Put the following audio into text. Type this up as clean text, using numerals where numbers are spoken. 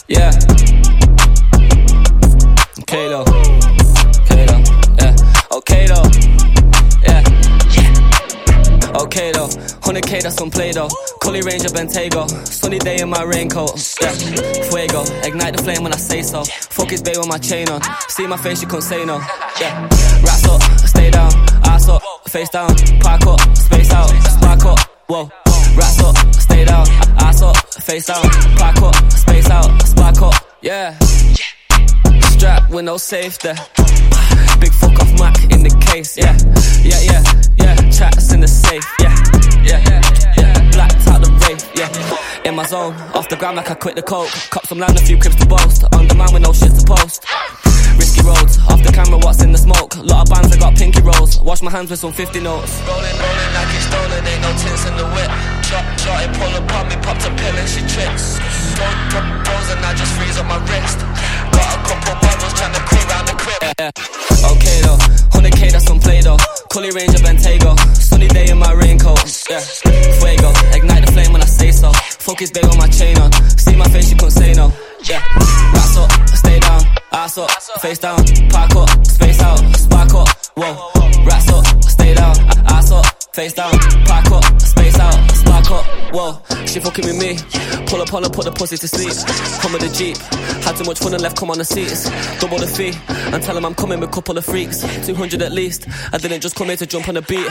Yeah. Okay though. Yeah. Okay though. Yeah. Okay though. 100k, that's on play though. Collie Ranger Bentaygo. Sunny day in my raincoat. Yeah. Fuego. Ignite the flame when I say so. Focus bay with my chain on. See my face, you can't say no. Yeah. Rats up, stay down. Ass up, face down. Park up, space out. Spark up, whoa. Rats up, stay down. Ass up, face down. Park up, space out. Spark up, yeah. Strap with no safety. Big fuck off Mac in the case, yeah. Chats in the safe, yeah. Blacked out the rave, yeah. In my zone, off the ground like I quit the coke. Cop some land, a few cribs to boast. On demand with no shit to post. Risky roads, off the camera, what's in the smoke? Lot of bands, I got pinky rolls. Wash my hands with some 50 notes. Rolling like it's stolen, ain't no tints in the whip. Shot, pull upon me, popped a pill and she tricks. Pose and I just freeze on my wrist. Got a couple bottles trying to creep round the crib. Yeah. Okay though, 100k, that's on play though. Collie Ranger Bentaygo. Sunny day in my raincoat. Yeah. Fuego. Ignite the flame when I say so. Focus bay with my chain on. See my face, you can't say no. Yeah. Rats up, stay down. Ass up, face down. Park up, space out. Spark up, whoa. Rats up, stay down. Ass up, face down. Park up, space out. Spark up, whoa. She fucking with me. Pull up on her, put the pussy to sleep. Come with the Jeep. Had too much fun and left, come on the seats. Double the fee. And tell him I'm coming with a couple of freaks. 200 at least. I didn't just come here to jump on the beat.